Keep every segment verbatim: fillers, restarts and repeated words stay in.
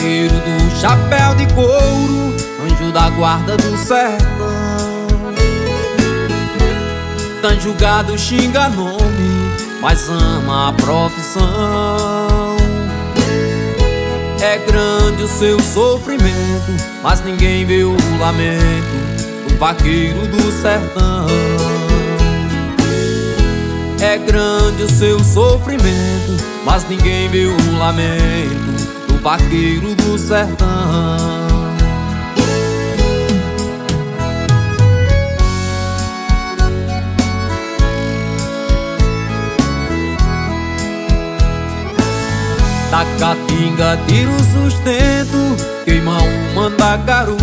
vaqueiro do chapéu de couro, anjo da guarda do sertão. Tá julgado, xinga nome, mas ama a profissão. É grande o seu sofrimento, mas ninguém vê o lamento do vaqueiro do sertão. É grande o seu sofrimento, mas ninguém vê o lamento do vaqueiro do sertão. Da caatinga tira o sustento, queima um mandacaru,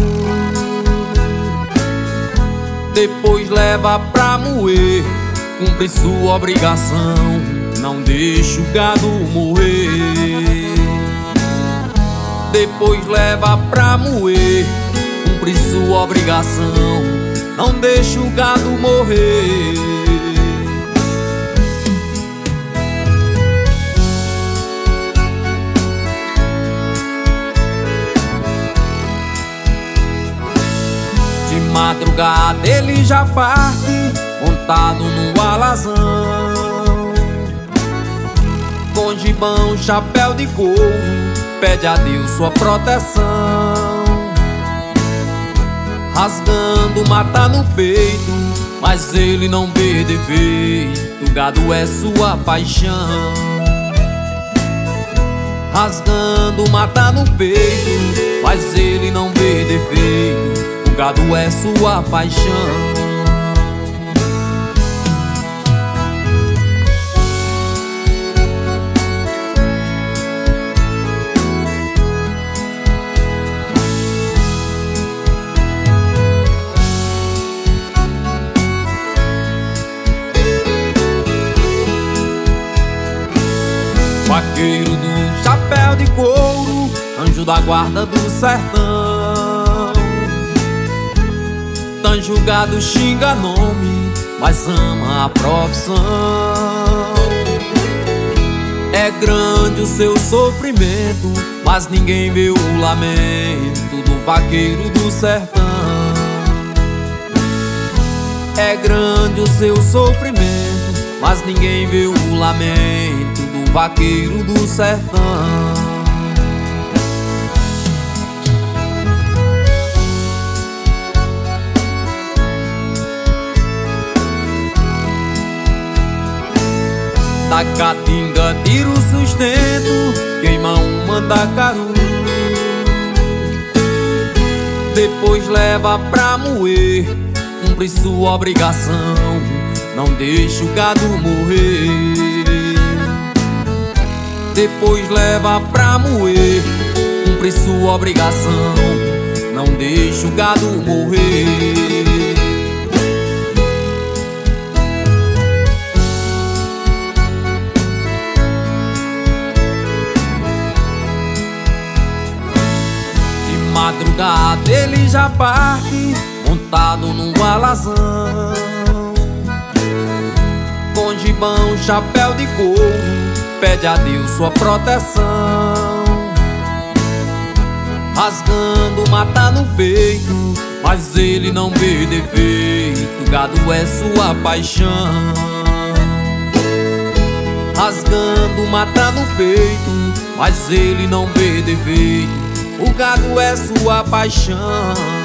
depois leva pra moer, cumpre sua obrigação, não deixa o gado morrer. Depois leva pra moer, cumpre sua obrigação, não deixa o gado morrer. De madrugada ele já parte, montado no alazão, com gibão, chapéu de couro, pede a Deus sua proteção. Rasgando, mata no peito, mas ele não vê defeito, o gado é sua paixão. Rasgando, mata no peito, mas ele não vê defeito, o gado é sua paixão. Vaqueiro do chapéu de couro, anjo da guarda do sertão. Tá julgado, xinga nome, mas ama a profissão. É grande o seu sofrimento, mas ninguém vê o lamento do vaqueiro do sertão. É grande o seu sofrimento, mas ninguém vê o lamento do vaqueiro do sertão. Da caatinga tira o sustento, queima um mandacaru, depois leva pra moer, cumpre sua obrigação, não deixa o gado morrer. Depois leva pra moer, cumpre sua obrigação, não deixa o gado morrer. De madrugada ele já parte, montado num alazão, com gibão, chapéu de couro, pede a Deus sua proteção. Rasgando, mata no peito, mas ele não vê defeito, o gado é sua paixão. Rasgando, mata no peito, mas ele não vê defeito, o gado é sua paixão.